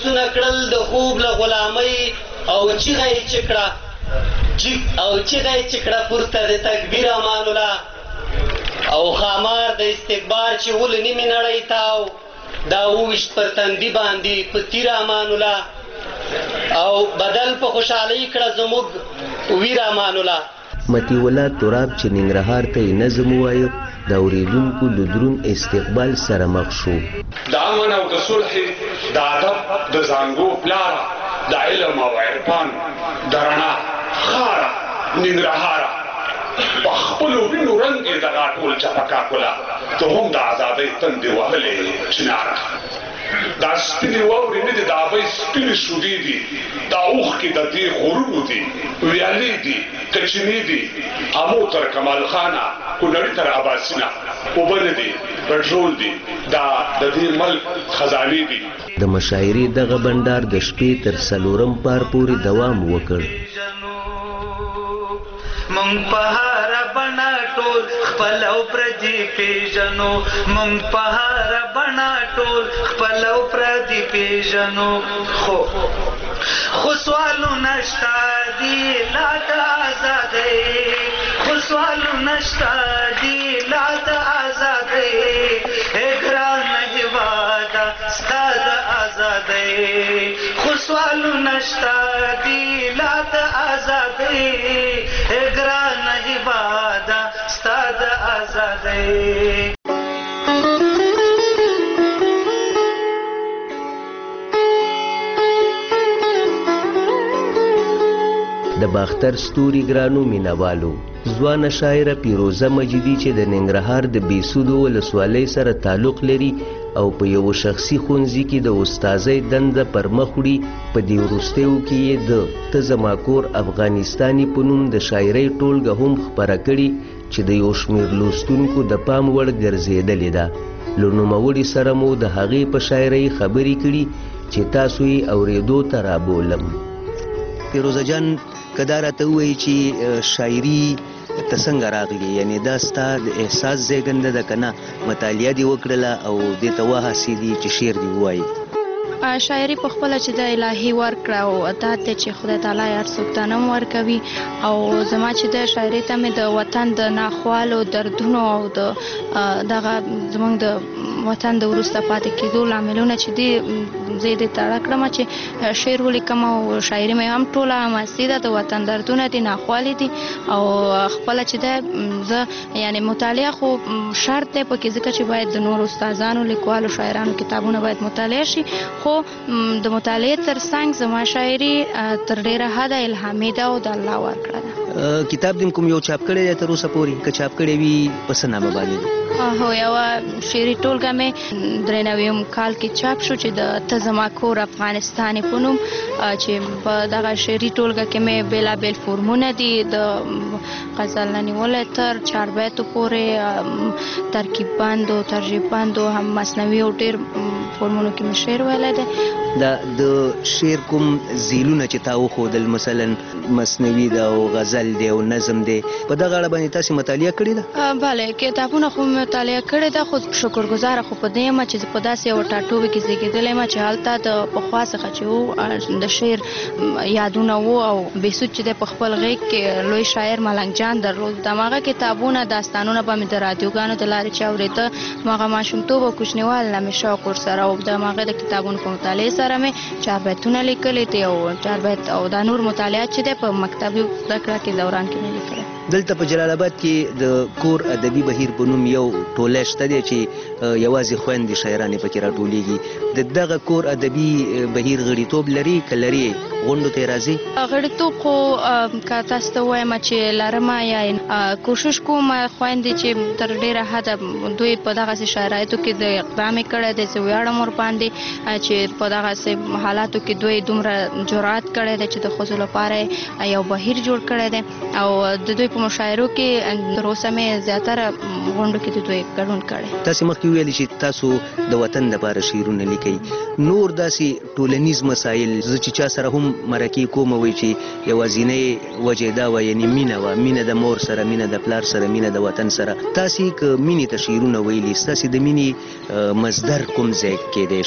بندوبستونه کړل د خوب له غلامۍ او چیغه یې چکړه پورته د تکبیر امان الله او خامار د استکبار چې ول نیمې نړۍ تاو دا وویشت پر تندي باندې په تیر امان الله او بدل په خوشحالۍ کړه زموږ ویر امان الله. مطیع الله تراب چې ننګرهار ته یې نظم ووایه د اورېدونکو له دروند استقبال سره مخ شو. د امن او د صلح د ادب د زانګو پلاره د علم او عرفان د رڼا خاره ننګرهاره په خپلو وینو رنګ یې دغه ټول چپکا کړله ته هم د ازادۍ تندې وهلې چناره. دا سپینې واورې نه دي د ابۍ سپینې شودې دي دا اوښکې د دې غرونو دي ویالې دي کچینې دي امو تر کمال خانه کونړي تر اباسینه اوبه نه دي پټرول دي دا د دې ملک خزانې دي. د مشاعرې دغه بنډار د شپې تر 4 پار پورې دوام وکړ. مونږ په هر بڼه ټول خپل او پردي پیژنو مونږ په هر بڼه ټول خپل او پردي پیژنو خو سوالو نشتا دی لا د آزادۍ خو سوالو نشتا دی لا د آزادۍ ګران هېواده ستا د آزادۍ خو سوالو نشتا دی لا د آزادۍ ګران هېواده ستا د آزادۍ. د باختر ستوري ګرانو مینوالو ځوانه شاعره پیروزه مجیدي چې د ننګرهار د بېسودو ولسوالۍ سره تعلق لري او په یو شخصي ښوونځي کې د استازۍ دنده پر مخ وړي په دې وروستیو کې یې د ته زما کور افغانستاني په نوم د شاعرۍ ټولګه هم خپره کړي چې د یو شمېر لوستونکو د پام وړ ګرځېدلې ده. له نوموړي سره مو د هغې په شاعرۍ خبرې کړي چې تاسو یې اورېدو ته رابولم. پیروزه جان که دا راته ووایي چې شاعري ته څنګه راغلې یعنې دا ستا د احساس زیږنده ده که نه مطالعه دې وکړله او دې ته وهڅېدې چې شعر دې ووایي؟ شاعري په خپله چې د الهي ورکړه او عطا دی چې خدای تعالی هر څوک ته نه ورکوي او زما چې د شاعرۍ ته مې د وطن د ناخوالو دردونو او د دغه زموږ د وطن د وروسته پاتې کېدو لاملونه چې دي زه یې دې تړه کړم چې شعر ولیکم او شاعري مې هم ټوله هماستې ده د وطن دردونه دي ناخوالې دي او خپله چې ده زه یعنې مطالعه خو شرط دی پکې ځکه چې باید د نورو استادانو لیکوالو شاعرانو کتابونه باید مطالعه شي خو د مطالعې تر څنګ زما شاعري تر ډېره حده الهامي ده او د الله ورکړه ده. کتاب دې کوم یو چاپ کړی دی تر اوسه پورې که چاپ کړی وي په څه نامه باندې دی؟ هو یوه شعري ټولګه مې 93 کال کې چاپ شو چې د ته زما کور افغانستان په نوم چې په دغه شعري ټولګه کې مې بېلابېل فورمونه دي د غزل نه نیولی تر چاربیتو پورې ترکیب بندو ترجیب بندو هم مصنوي او ډېر فورمونو کې مې شعر ویلی دی. دا د شعر کوم زیلونه چې تا وښودل مثلا مصنوي ده او غزل دی او نظم دی په دغه اړه باندې تاسې مطالعه کړې ده؟ بله کتابونه خو مطالعه کړې ده خو شکرګزاره خو په دې یم چې په داسې یوه ټاټوبي کې زیږېدلی یم چې هلته د پخوا څخه چې و د شعر یادونه و او بېسود چې دی په خپل غېږ کې لوی شاعر ملنګ جان درلود د هماغه کتابونه داستانونه به مې د رادیوګانو د لارې چې اورېده هماغه ماشومتوب او کوچنیوال نه مې شوق ورسره او د هماغه د کتابونو په مطالعې سره مې چاربیتونه لیکلي دي او چاربیت او دا نور مطالعات چې دی په مکتبي زده کړه کې دوران کې مې لیکلی. دلته په جلال آباد کې د کور ادبي بهیر په نوم یو ټولی شته دی چې یوازې خویندې شاعرانې پکې راټولیږي د دغه کور ادبي بهیر غړیتوب لري که لري غونډو ته یې راځي؟ غړیتوب خو که تاسو ته ووایم چې لرمه یا کوشش کوم خویندې چې تر ډېره حده دوی په دغسې شرایطو کې د اقدام یې کړی دی زه ویاړم ورباندې چې په دغسې حالاتو کې دوی دومره جرأت کړی دی چې د ښځو لپاره یو بهیر جوړ کړی دی او د دوی په مشاعرو کې تر اوسه مې زیاتره غونډو کې د دوی ګډون کړی. تاسې مخکې وویلې چې تاسو د وطن دپاره شعرونه لیکئ نور داسې ټولنیز مسایل زه چې چا سره هم مرکې کوم وایي چې یوازینۍ وجه دا وه یعنې مینه وه مینه د مور سره مینه د پلار سره مینه د وطن سره تاسې که مینې ته شعرونه ویلي ستاسې د مینې مصدر کوم ځای کیدی شي؟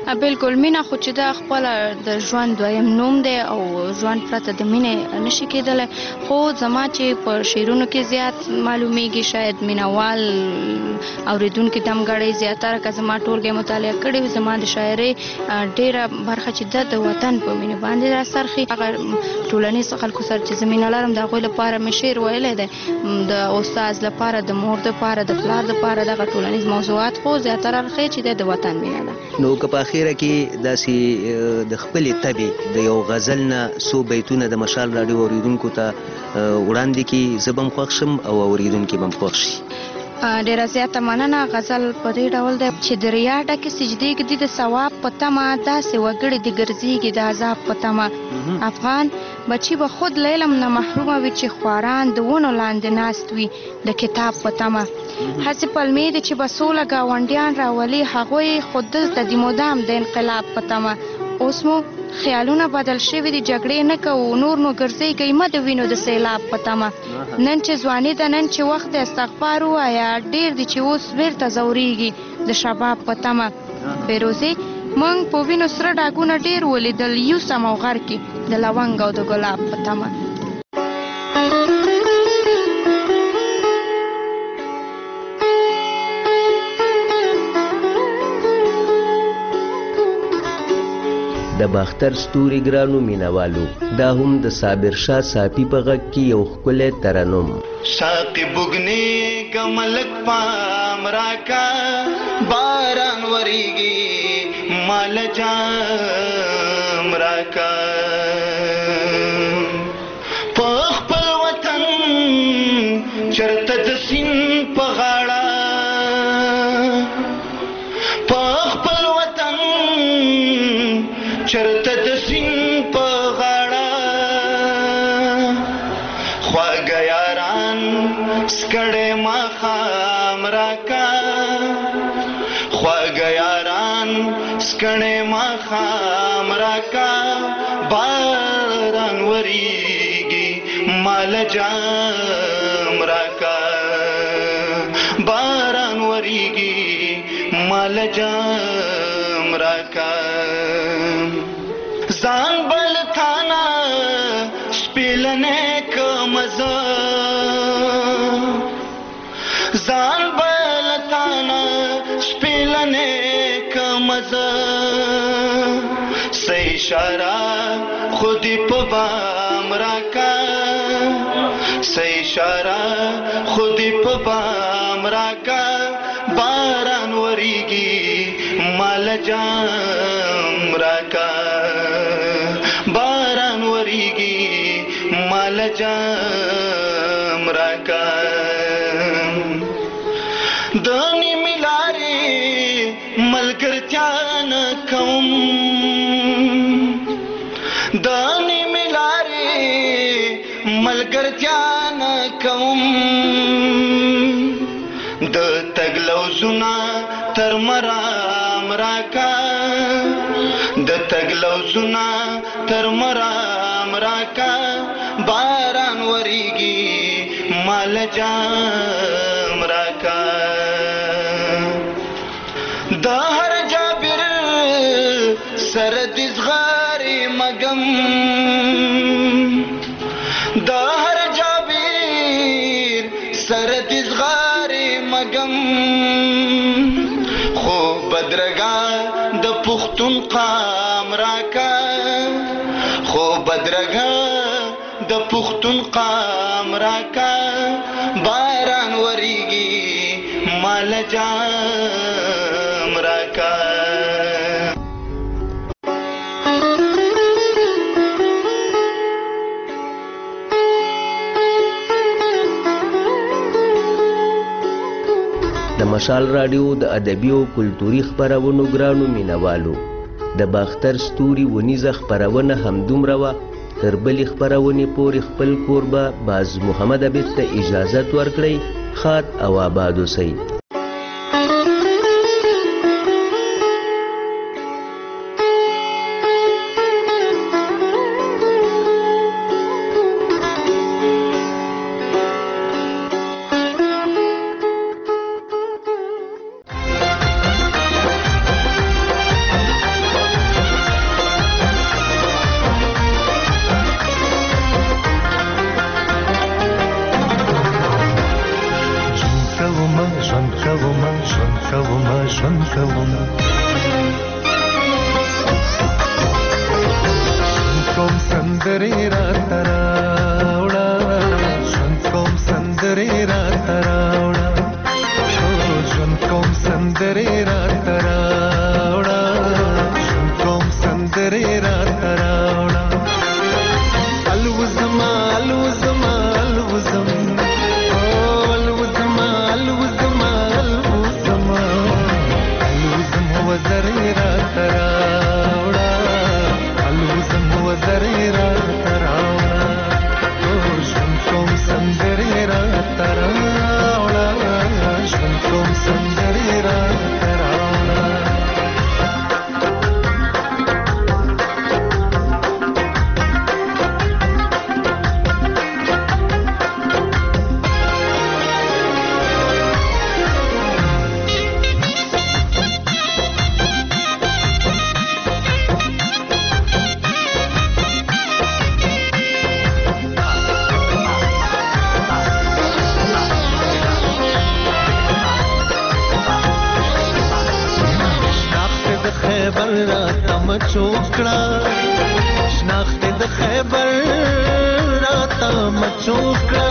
بالکل مینه خو چې دا خپله د ژوند دویم نوم دی او ژوند پرته د مینې نشي کېدلی، خو زما چې په شعرونو کې زیات معلومیږي شاید مینهوال اورېدونکي دمګړی زیاتره که زما ټولګې مطالعه کړې وي، زما د شاعرۍ ډېره برخه چې ده د وطن په مینې باندې راڅرخي. هغه ټولنیز خلکو سره چې زه مینه لرم د هغوی لپاره مې شعر ویلی دی، د استاد لپاره، د مور دپاره، د پلار دپاره دغه ټولنیز موضوعات، خو زیاتره اړخ چې د وطن مینه ده. نو که په اخیره کې داسې د خپلې طبې د یو غزل نه څو بیتونه د مشال راډیو اورېدونکو ته وړاندې کړي، زه به هم خوښ شم او اورېدونکي به هم خوښ شي. ډېره زیاته مننه. غزل په دې ډول دی چې د ریا ډکې سجدې ږدي د ثواب په تمه، داسې وګړي دې ګرځېږي د عذاب په تمه. افغان بچي به خود له علم نه محرومه وي چې خواران د ونو لاندې ناست وي د کتاب په تمه. هسې پلمې دي چې به سوله ګاونډیان راولي، هغوی خو دلته دي مدام د انقلاب په تمه. اوس مو خیالونه بدل شوي دي، جګړې نه کوو، نور نو ګرځېږئ مه د وینو د سیلاب په تمه. نن چې ځواني ده، نن چې وخت دی، استغفار ووایه، ډېر دي چې اوس بیرته ځورېږي د شباب په تمه. فیروزې موږ په وینو سره ډاګونه ډېر ولیدل، یوسم او غر کې د لونګ او د ګلاب په تمه. د باختر ستوري ګرانو مینوالو، دا هم د صابر شاه صافي په غږ کې یو ښکلی ترنم. ساقي بوګنې کملک پام راکا، باران وریږي مال جام راکا، په خپل وطن چرته د سیند په غاړه، په خپل وطن چرته د سیند په غاړه، خواږه یاران سکړې ماښام راکا، خواږه یاران سکړې ماښام راکا، باران وریږي مال جام راکا، باران وریږي مال جام راکا. ځان بل تانا سپیلنے کا مزہ، ځان بل تانا سپیلنے کا مزہ، صحیح اشارہ خودی پہ بام راکا، صحیح اشارہ خودی پہ بام راکا، باران وریږي مال جام راکا، باران وریږي مال جام راکا. د نیمې لارې ملګرتیا نه کوم، د نیمې لارې ملګرتیا نه کوم، د تګ لوزونه تر مرام راکا، د تګ لوزونه تر مرام راکا، باران وریږي مال جام راکا. د هر جابر سره د زغارې مګم، د هر جابر سره د زغارې مګم، خو بدرګا د پښتون قام راکا، خو بدرګا د پښتون قام راکا، باران وریږي مال جام راکا. د مشال راډیو د ادبي او کلتوري خپرونو ګرانو مینوالو، د باختر ستوري ونیزه خپرونه همدومره وه. تر بلې خپرونې پورې خپل کوربه باز محمد عبید ته اجازت ورکړئ. ښاد او آباد اوسئ. ژوند کوم کوم سندرې راته راوړه ژوند کوم سندرې راته راوړه ژوند کوم سندرې راته راوړه ژوند کوم سندرې راته راوړه الوزما الوزما الوزم الوزما الوزما الوزما الوزم وزرې راته راوړه الوزم وزرې راته راوړه ژوند کوم سندرې راته راوړه ژوند کوم سندرې راته راوړه خیبر راته مچوکړه شناخت د خیبر راته مچوکړه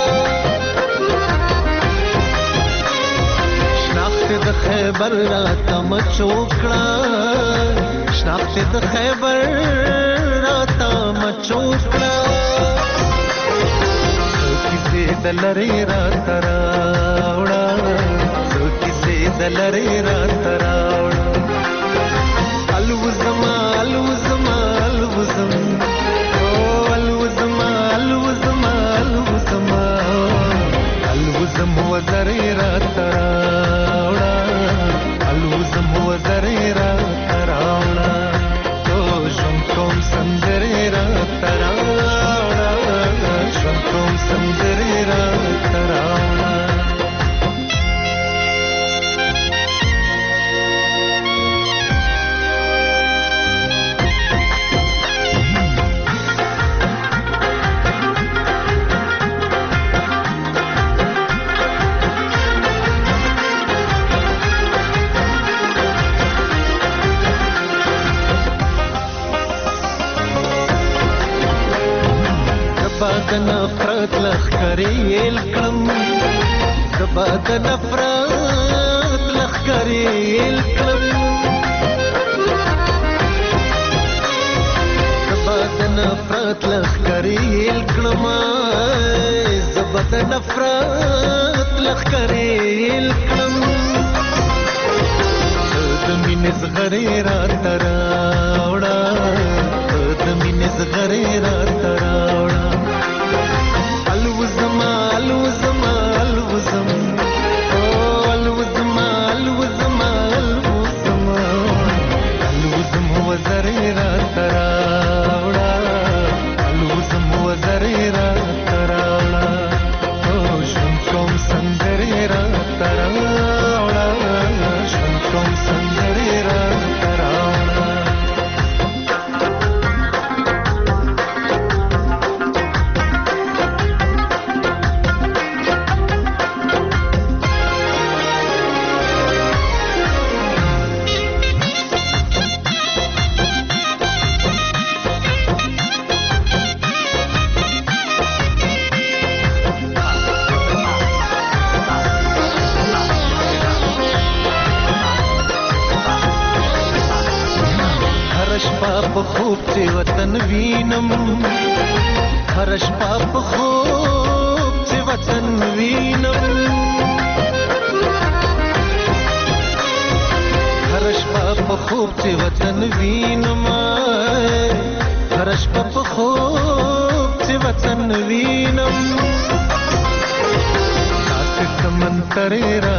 شناخت د خیبر راته مچوکړه شناخت د خیبر راته مچوکړه کیسې د لرې راته راوړه کیسې د لرې راته راوړه الوزما الوزما الوزم الوزما الوزما الوزما الوزم وزرې راته راوړه الوزم وزرې راته راوړه ژوند کوم سندرې راته راوړه ژوند کوم سندرې راته راوړه د نفرت لخکرې یل کړم زبا د نفرت لخکرې یل کړم زبا د نفرت لخکرې یل کړم زبا د نفرت لخکرې یل کړم د مینې زغرې راته راوړه د مینې زغرې راته راوړه الوزما الوزما الوزم الوزما الوزما الوزما الوزم وزرې راته راوړه الوزم وزرې راته راوړه ژوند کوم سندرې راته راوړه ژوند کوم سندرې راته راوړه په خوب چې وطن وینم هر شپه په خوب چې وطن وینم هر شپه په خوب چې وطن وینم هر شپه په خوب چې وطن وینم تاسو سمندر